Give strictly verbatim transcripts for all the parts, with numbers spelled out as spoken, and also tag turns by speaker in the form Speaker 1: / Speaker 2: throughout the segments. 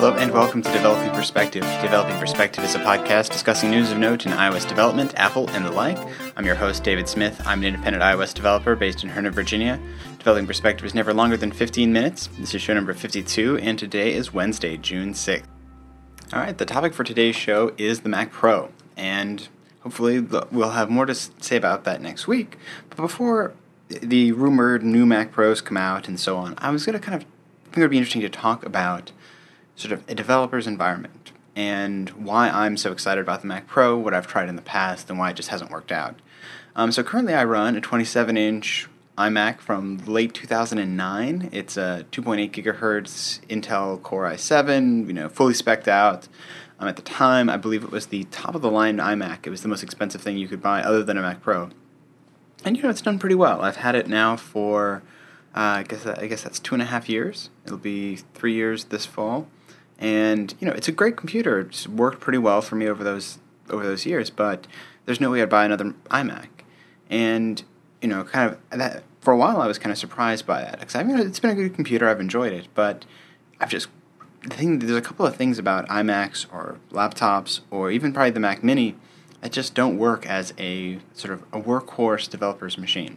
Speaker 1: Hello and welcome to Developing Perspective. Developing Perspective is a podcast discussing news of note in iOS development, Apple, and the like. I'm your host, David Smith. I'm an independent iOS developer based in Herndon, Virginia. Developing Perspective is never longer than fifteen minutes. This is show number fifty-two, and today is Wednesday, June sixth. Alright, the topic for today's show is the Mac Pro, and hopefully we'll have more to say about that next week. But before the rumored new Mac Pros come out and so on, I was going to kind of I think it would be interesting to talk about sort of a developer's environment and why I'm so excited about the Mac Pro, what I've tried in the past, and why it just hasn't worked out. Um, so currently I run a twenty-seven inch iMac from late two thousand nine. It's a two point eight gigahertz Intel Core i seven, you know, fully spec'd out. Um, at the time, I believe it was the top-of-the-line iMac. It was the most expensive thing you could buy other than a Mac Pro. And, you know, it's done pretty well. I've had it now for, uh, I guess I guess that's two and a half years. It'll be three years this fall. And, you know, it's a great computer. It's worked pretty well for me over those over those years, but there's no way I'd buy another iMac. And, you know, kind of, that for a while I was kind of surprised by that. Because, I mean, it's been a good computer. I've enjoyed it. But I've just, the thing, there's a couple of things about iMacs or laptops or even probably the Mac Mini that just don't work as a sort of a workhorse developer's machine.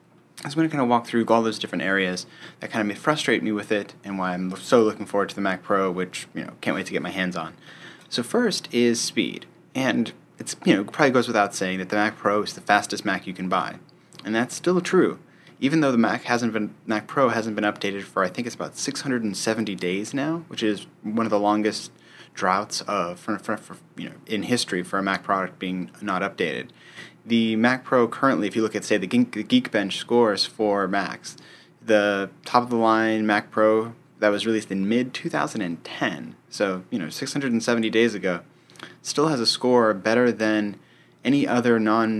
Speaker 1: I was going to kind of walk through all those different areas that kind of frustrate me with it and why I'm so looking forward to the Mac Pro, which, you know, can't wait to get my hands on. So first is speed. And it's, you know, probably goes without saying that the Mac Pro is the fastest Mac you can buy. And that's still true. Even though the Mac hasn't been Mac Pro hasn't been updated for I think it's about six hundred seventy days now, which is one of the longest droughts of for, for, for you know in history for a Mac product being not updated. The Mac Pro currently, if you look at, say, the Geekbench scores for Macs, the top-of-the-line Mac Pro that was released in mid twenty ten, so, you know, six hundred seventy days ago, still has a score better than any other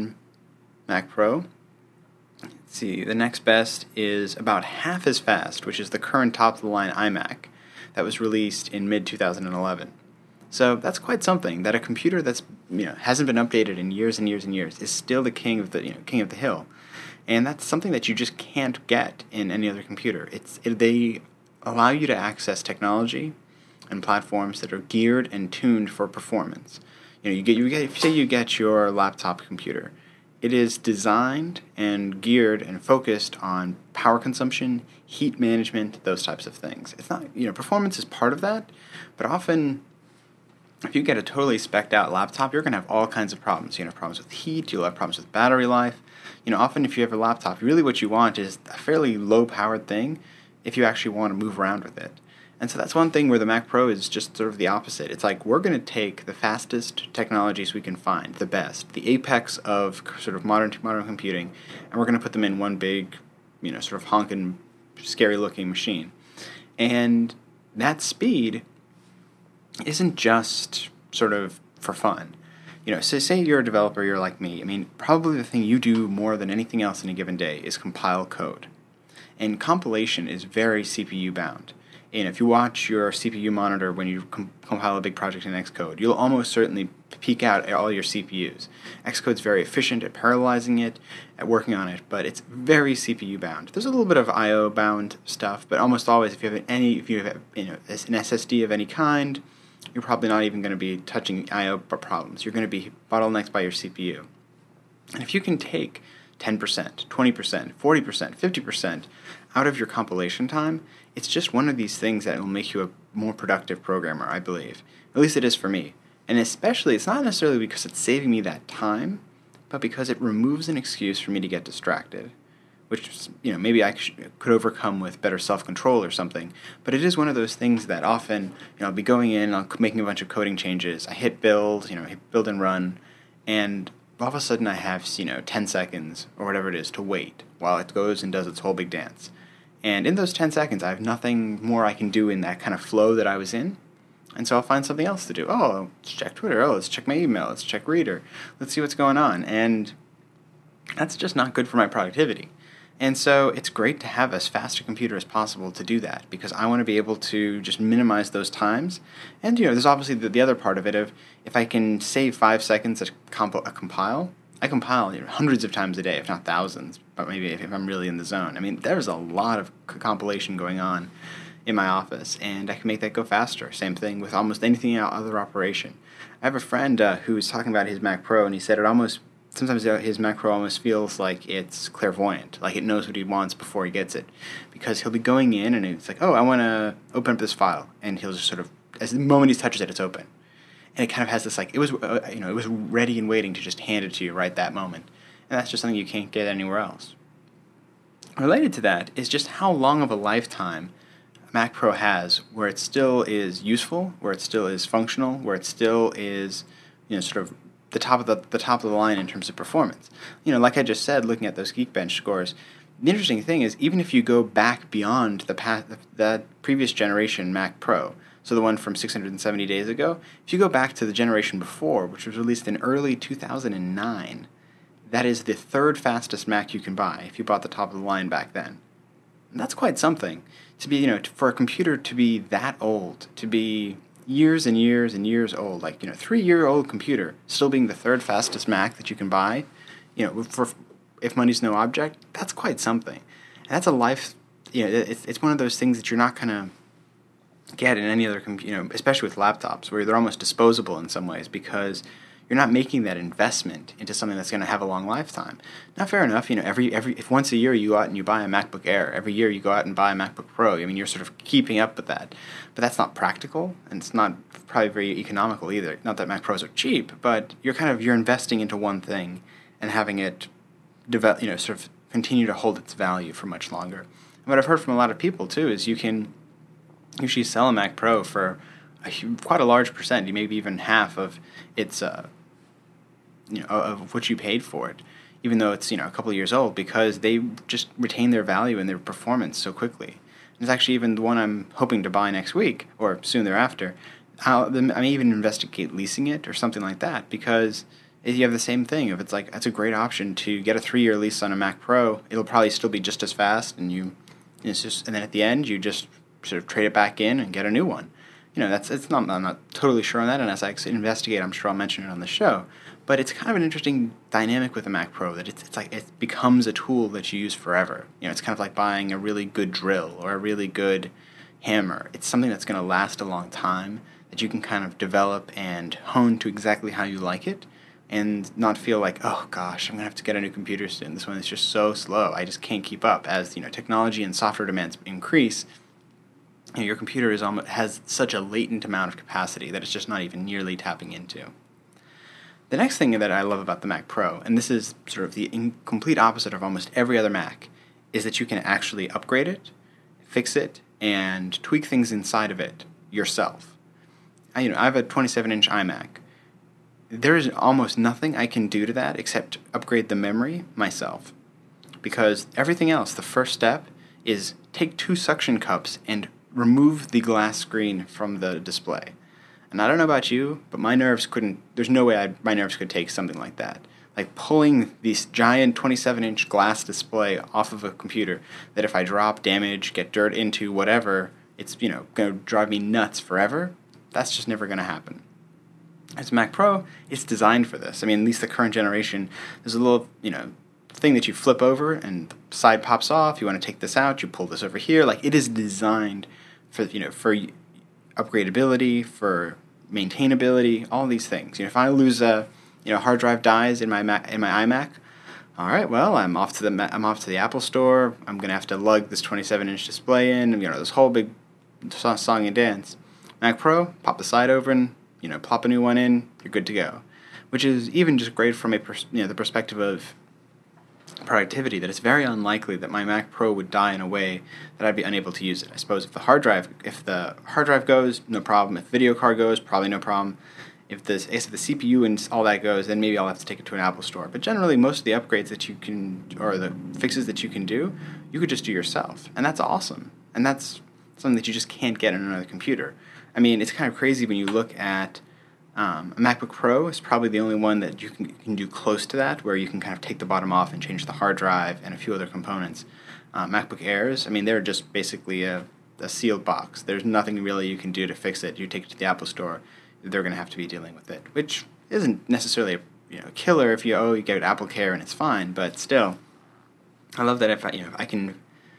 Speaker 1: non-Mac Pro. Let's see, the next best is about half as fast, which is the current top-of-the-line iMac that was released in mid twenty eleven. So that's quite something, that a computer that's, you know, hasn't been updated in years and years and years is still the king of the, you know, king of the hill. And that's something that you just can't get in any other computer. It's it, they allow you to access technology and platforms that are geared and tuned for performance. You know, you get you get say you get your laptop computer. It is designed and geared and focused on power consumption, heat management, those types of things. It's not, you know, performance is part of that, but often if you get a totally spec'd out laptop, you're going to have all kinds of problems. You're going to have problems with heat, you'll have problems with battery life. You know, often if you have a laptop, really what you want is a fairly low-powered thing if you actually want to move around with it. And so that's one thing where the Mac Pro is just sort of the opposite. It's like we're going to take the fastest technologies we can find, the best, the apex of sort of modern modern computing, and we're going to put them in one big, you know, sort of honking, scary-looking machine. And that speed isn't just sort of for fun. You know, so say you're a developer, you're like me. I mean, probably the thing you do more than anything else in a given day is compile code. And compilation is very C P U bound. And if you watch your C P U monitor when you com- compile a big project in Xcode, you'll almost certainly peek out all your C P Us. Xcode's very efficient at parallelizing it, at working on it, but it's very C P U bound. There's a little bit of I O bound stuff, but almost always if you have any, if you have you know an S S D of any kind, you're probably not even going to be touching I O problems. You're going to be bottlenecked by your C P U. And if you can take ten percent, twenty percent, forty percent, fifty percent out of your compilation time, it's just one of these things that will make you a more productive programmer, I believe. At least it is for me. And especially, it's not necessarily because it's saving me that time, but because it removes an excuse for me to get distracted, which, you know, maybe I could overcome with better self-control or something. But it is one of those things that often, you know, I'll be going in, I'll making a bunch of coding changes, I hit build, you know, hit build and run, and all of a sudden I have, you know, ten seconds or whatever it is to wait while it goes and does its whole big dance. And in those ten seconds, I have nothing more I can do in that kind of flow that I was in. And so I'll find something else to do. Oh, let's check Twitter. Oh, let's check my email. Let's check Reader. Let's see what's going on. And that's just not good for my productivity. And so it's great to have as fast a computer as possible to do that, because I want to be able to just minimize those times. And, you know, there's obviously the, the other part of it of if I can save five seconds a, comp- a compile, I compile, you know, hundreds of times a day, if not thousands, but maybe if, if I'm really in the zone. I mean, there's a lot of c- compilation going on in my office, and I can make that go faster. Same thing with almost anything other operation. I have a friend uh, who was talking about his Mac Pro, and he said it almost, sometimes his Mac Pro almost feels like it's clairvoyant, like it knows what he wants before he gets it. Because he'll be going in, and it's like, oh, I want to open up this file, and he'll just sort of, as the moment he touches it, it's open. And it kind of has this, like, it was, uh, you know, it was ready and waiting to just hand it to you right that moment. And that's just something you can't get anywhere else. Related to that is just how long of a lifetime Mac Pro has, where it still is useful, where it still is functional, where it still is, you know, sort of the top of the the top of the line in terms of performance. You know, like I just said, looking at those Geekbench scores, the interesting thing is even if you go back beyond the past, the previous generation Mac Pro, so the one from six hundred seventy days ago, if you go back to the generation before, which was released in early two thousand nine, that is the third fastest Mac you can buy if you bought the top of the line back then. And that's quite something. To be, you know, for a computer to be that old, to be years and years and years old, like, you know, three-year-old computer still being the third fastest Mac that you can buy, you know, for if money's no object, that's quite something. And that's a life, you know, it's it's one of those things that you're not gonna get in any other computer, you know, especially with laptops, where they're almost disposable in some ways because you're not making that investment into something that's going to have a long lifetime. Now, fair enough, you know, every every if once a year you go out and you buy a MacBook Air, every year you go out and buy a MacBook Pro, I mean, you're sort of keeping up with that. But that's not practical, and it's not probably very economical either. Not that Mac Pros are cheap, but you're kind of, you're investing into one thing and having it develop, you know, sort of continue to hold its value for much longer. And what I've heard from a lot of people, too, is you can usually sell a Mac Pro for a, quite a large percent, maybe even half of its uh, you know, of what you paid for it, even though it's, you know, a couple of years old, because they just retain their value and their performance so quickly. And it's actually even the one I'm hoping to buy next week or soon thereafter. I'll, I may even investigate leasing it or something like that, because you have the same thing. If it's like, that's a great option to get a three-year lease on a Mac Pro, it'll probably still be just as fast, and you, it's just, and then at the end you just sort of trade it back in and get a new one. You know, that's it's not. I'm not totally sure on that, and as I investigate, I'm sure I'll mention it on the show. But it's kind of an interesting dynamic with the Mac Pro that it's, it's like it becomes a tool that you use forever. You know, it's kind of like buying a really good drill or a really good hammer. It's something that's going to last a long time, that you can kind of develop and hone to exactly how you like it, and not feel like, oh gosh, I'm going to have to get a new computer soon. This one is just so slow. I just can't keep up. As, you know, technology and software demands increase, you know, your computer is almost, has such a latent amount of capacity that it's just not even nearly tapping into. The next thing that I love about the Mac Pro, and this is sort of the in- complete opposite of almost every other Mac, is that you can actually upgrade it, fix it, and tweak things inside of it yourself. I, you know, I have a twenty-seven inch iMac. There is almost nothing I can do to that except upgrade the memory myself. Because everything else, the first step is take two suction cups and remove the glass screen from the display. And I don't know about you, but my nerves couldn't, there's no way I, my nerves could take something like that. Like pulling this giant twenty-seven inch glass display off of a computer that if I drop, damage, get dirt into, whatever, it's, you know, going to drive me nuts forever. That's just never going to happen. As Mac Pro, it's designed for this. I mean, at least the current generation, there's a little, you know, thing that you flip over and the side pops off. You want to take this out, you pull this over here. Like, it is designed for, you know, for upgradability, for maintainability, all these things. You know, if I lose a, you know, hard drive dies in my Mac, in my iMac, all right, well, I'm off to the I'm off to the Apple Store. I'm gonna have to lug this twenty-seven inch display in. You know, this whole big song and dance. Mac Pro, pop the side over and, you know, plop a new one in. You're good to go. Which is even just great from a pers- you know the perspective of productivity, that it's very unlikely that my Mac Pro would die in a way that I'd be unable to use it. I suppose if the hard drive, if the hard drive goes, no problem. If the video card goes, probably no problem. If the, if the C P U and all that goes, then maybe I'll have to take it to an Apple Store. But generally, most of the upgrades that you can, or the fixes that you can do, you could just do yourself. And that's awesome. And that's something that you just can't get on another computer. I mean, it's kind of crazy when you look at Um, a MacBook Pro is probably the only one that you can, you can do close to that, where you can kind of take the bottom off and change the hard drive and a few other components. Uh, MacBook Airs, I mean, they're just basically a, a sealed box. There's nothing really you can do to fix it. You take it to the Apple Store, they're going to have to be dealing with it, which isn't necessarily a, you know, killer if you, oh, you get Apple Care and it's fine, but still, I love that if I, you know, I can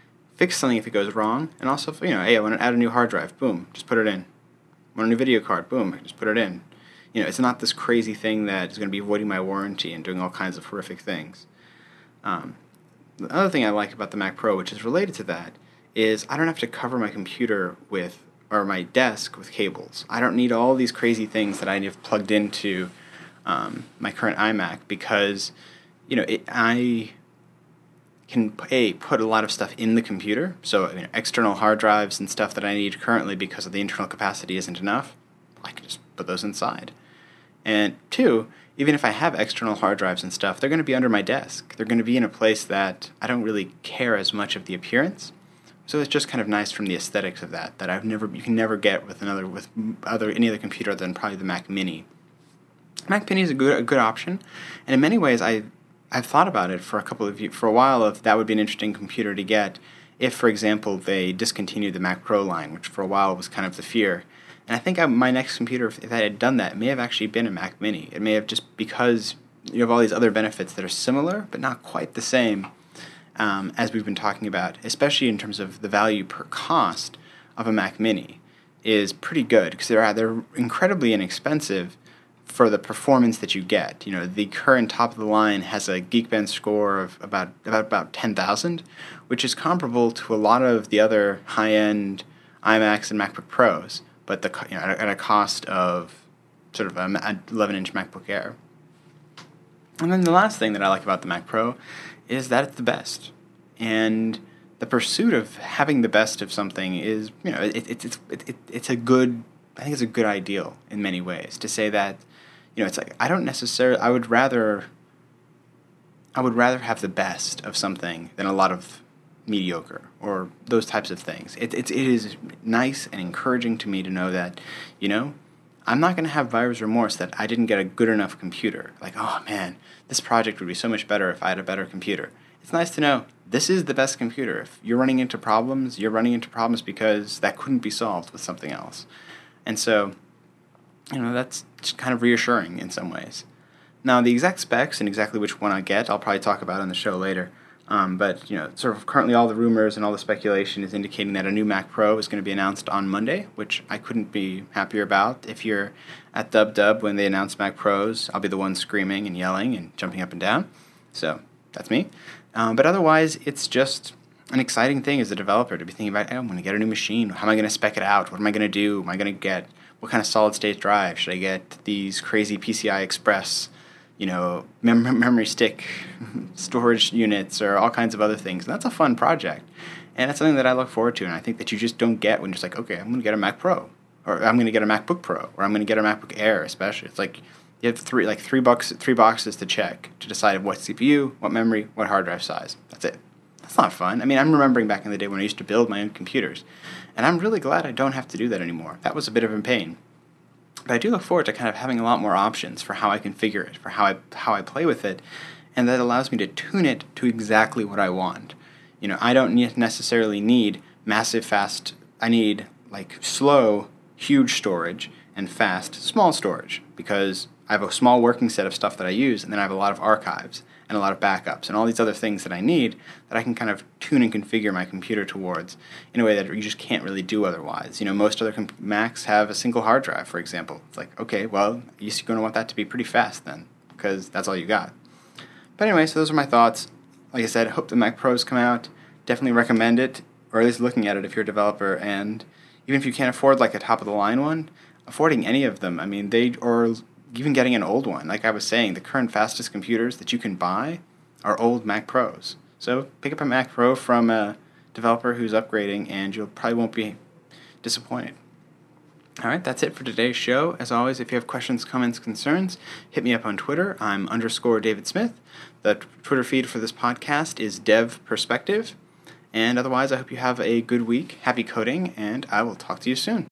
Speaker 1: fix something if it goes wrong, and also, you know, hey, I want to add a new hard drive, boom, just put it in. I want a new video card, boom, just put it in. You know, it's not this crazy thing that is going to be voiding my warranty and doing all kinds of horrific things. Um, the other thing I like about the Mac Pro, which is related to that, is I don't have to cover my computer with, or my desk with cables. I don't need all these crazy things that I have plugged into um, my current iMac because, you know, it, I can a, put a lot of stuff in the computer, so you know, external hard drives and stuff that I need currently because of the internal capacity isn't enough, I can just put those inside. And two, even if I have external hard drives and stuff, they're going to be under my desk. They're going to be in a place that I don't really care as much of the appearance. So it's just kind of nice from the aesthetics of that, that I've never you can never get with another with other any other computer than probably the Mac Mini. Mac Mini is a good a good option, and in many ways I I've thought about it for a couple of years, for a while of that would be an interesting computer to get if, for example, they discontinued the Mac Pro line, which for a while was kind of the fear. And I think I, my next computer, if, if I had done that, may have actually been a Mac Mini. It may have just because you have all these other benefits that are similar, but not quite the same um, as we've been talking about, especially in terms of the value per cost of a Mac Mini is pretty good because they're, they're incredibly inexpensive for the performance that you get. You know, the current top of the line has a Geekbench score of about about, about ten thousand, which is comparable to a lot of the other high-end iMacs and MacBook Pros, but the you know at a cost of sort of an eleven-inch MacBook Air. And then the last thing that I like about the Mac Pro is that it's the best. And the pursuit of having the best of something is, you know, it, it, it, it, it, it's a good, I think it's a good ideal in many ways to say that, you know, it's like, I don't necessarily, I would rather, I would rather have the best of something than a lot of mediocre or those types of things. It, it, it is nice and encouraging to me to know that, you know, I'm not going to have buyer's remorse that I didn't get a good enough computer. Like, oh man, this project would be so much better if I had a better computer. It's nice to know this is the best computer. If you're running into problems, you're running into problems because that couldn't be solved with something else. And so, you know, that's just kind of reassuring in some ways. Now, the exact specs and exactly which one I get, I'll probably talk about on the show later. Um, but, you know, sort of currently all the rumors and all the speculation is indicating that a new Mac Pro is going to be announced on Monday, which I couldn't be happier about. If you're at Dub Dub when they announce Mac Pros, I'll be the one screaming and yelling and jumping up and down. So that's me. Um, but otherwise, it's just an exciting thing as a developer to be thinking about, hey, I'm going to get a new machine. How am I going to spec it out? What am I going to do? Am I going to get, what kind of solid-state drive? Should I get these crazy P C I Express, you know, mem- memory stick storage units or all kinds of other things? And that's a fun project. And that's something that I look forward to. And I think that you just don't get when you're just like, okay, I'm going to get a Mac Pro. Or I'm going to get a MacBook Pro. Or I'm going to get a MacBook Air especially. It's like you have three like three bucks, three boxes to check to decide what C P U, what memory, what hard drive size. That's it. That's not fun. I mean, I'm remembering back in the day when I used to build my own computers. And I'm really glad I don't have to do that anymore. That was a bit of a pain. But I do look forward to kind of having a lot more options for how I configure it, for how I how I play with it, and that allows me to tune it to exactly what I want. You know, I don't need, necessarily need massive fast, I need like slow, huge storage and fast, small storage, because I have a small working set of stuff that I use, and then I have a lot of archives and a lot of backups and all these other things that I need that I can kind of tune and configure my computer towards in a way that you just can't really do otherwise. You know, most other comp- Macs have a single hard drive, for example. It's like, okay, well, you're going to want that to be pretty fast then, because that's all you got. But anyway, so those are my thoughts. Like I said, I hope the Mac Pros come out. Definitely recommend it, or at least looking at it if you're a developer. And even if you can't afford like a top-of-the-line one, affording any of them, I mean, they or even getting an old one. Like I was saying, the current fastest computers that you can buy are old Mac Pros. So pick up a Mac Pro from a developer who's upgrading, and you probably won't be disappointed. All right, that's it for today's show. As always, if you have questions, comments, concerns, hit me up on Twitter. I'm underscore David Smith. The t- Twitter feed for this podcast is Dev Perspective. And otherwise, I hope you have a good week. Happy coding, and I will talk to you soon.